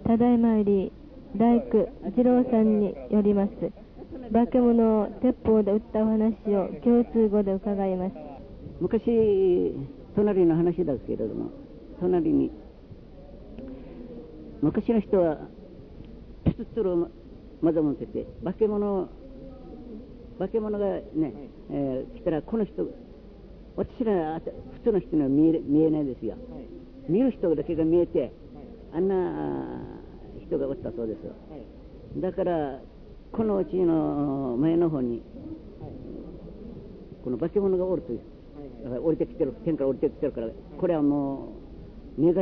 ただいまより大工二郎さんによります化け物を鉄砲で撃ったお話を共通語で伺います。 昔隣の話だけれども、隣に昔の人はピストルをまだ持ってて、化け物がね、来たらこの人、私ら普通の人には見えないですよ、見る人だけが見えて、あんな人がおったそうです、だからこのうちの前の方にこの化け物がおるという、降りてきてる、天から降りてきてるから、これはもう願って、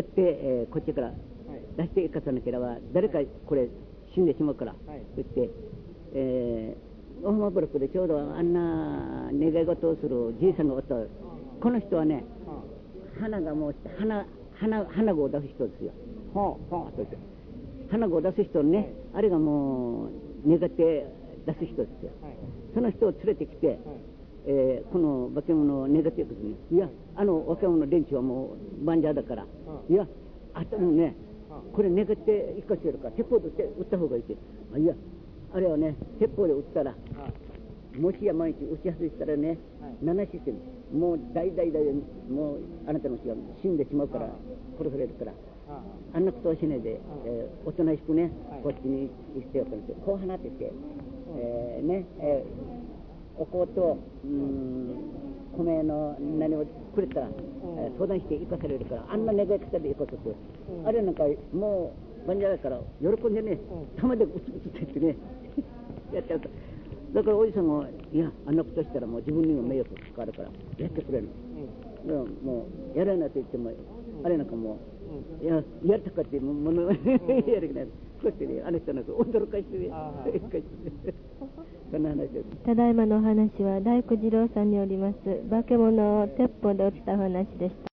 こっちから出していかさなければ誰かこれ死んでしまうから、言って、大浜ブロックでちょうどあんな願い事をするじいさんがおった。この人はね、花がもう花子を出す人ですよ。と言って、花子を出す人ね、あれがもう願って出す人ですよ。その人を連れてきて、この化け物を願っていくんですね。いや、あの化け物の連中はもうバンジャーだから、いや、あともね、これ願って生かせるから鉄砲で撃った方がいいって。いや、あれはね、鉄砲で撃ったら、もしや毎日撃ち外したらね、7システム、もう大もうあなたの血が死んでしまうから、殺されるから、あんなことはしないで、おとなしくね、こっちにしておくんですよ。こう放ってて、お香と米の何をくれたら、相談して生かされるから、あんな願い方で生かすって、あれなんかもうバンジャーだから喜んでね、玉で打つって言ってねやっちゃうと。だからおじさんが、いや、あんなことしたらもう自分にも迷惑かかるからやってくれるの、もうやらないと言っても、あれなんかもう、いや、やったかってものやる気ない、こうやってね、あの人なんか驚かしてねそんな話です。 ただいまのお話は大工二郎さんによります化け物を鉄砲で撃ったお話でした。